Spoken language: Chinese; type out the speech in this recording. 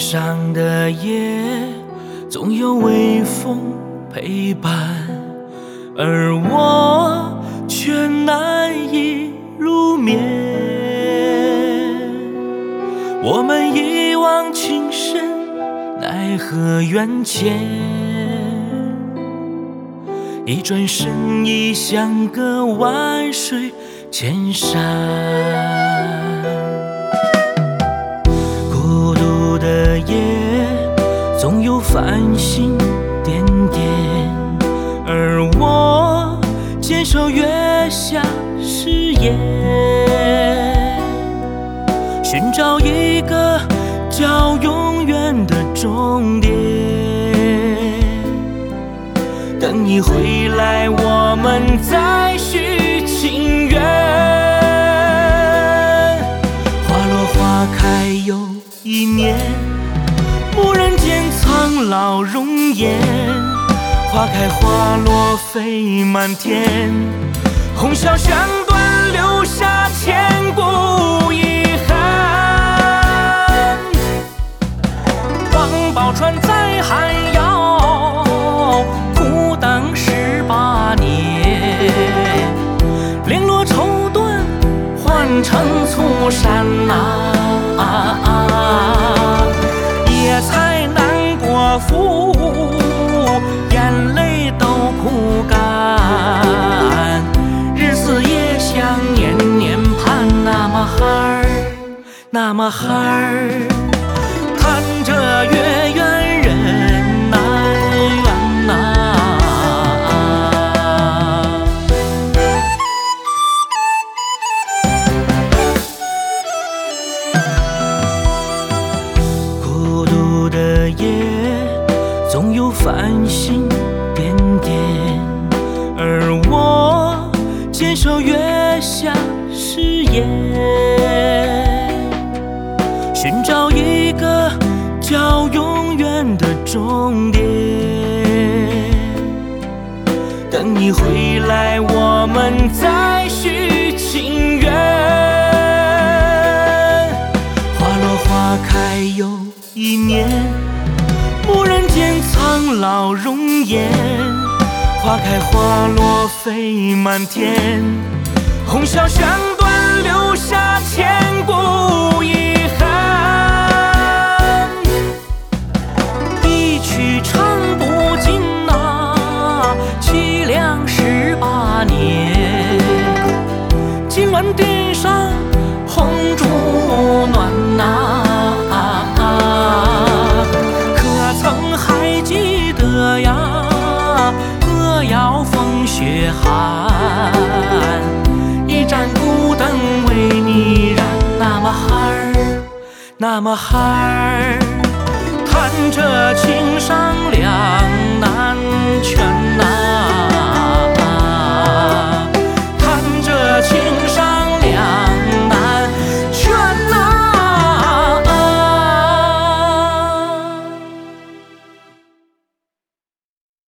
上的夜，总有微风陪伴，而我却难以入眠。我们一往情深，奈何缘浅，一转身已相隔万水千山。孤独的夜，总有繁星点点，而我坚守月下誓言，寻找一个叫永远的终点。等你回来，我们再续情缘。花落花开又一年，蓦然间苍老容颜。花开花落飞满天，红消香断，留下千古遗憾。王宝钏在寒窑苦等18年，绫罗绸缎换成粗衫野菜难果腹，眼泪都哭干。日思夜想，年年盼，那么孩儿，那么孩儿，看着月圆人难圆呐。孤独的夜，总有繁星点点，而我坚守月下誓言，寻找一个叫永远的终点。等你回来，我们再续情缘。花落花开又一年，蓦然间苍老容颜。花开花落飞满天，红消香断，留下千古遗憾。一曲唱不尽凄凉18年。今晚点上红烛暖可曾还记得呀？歌谣风雪寒，一盏孤灯为你燃。那么孩儿，那么孩儿，看着情伤两难全看着情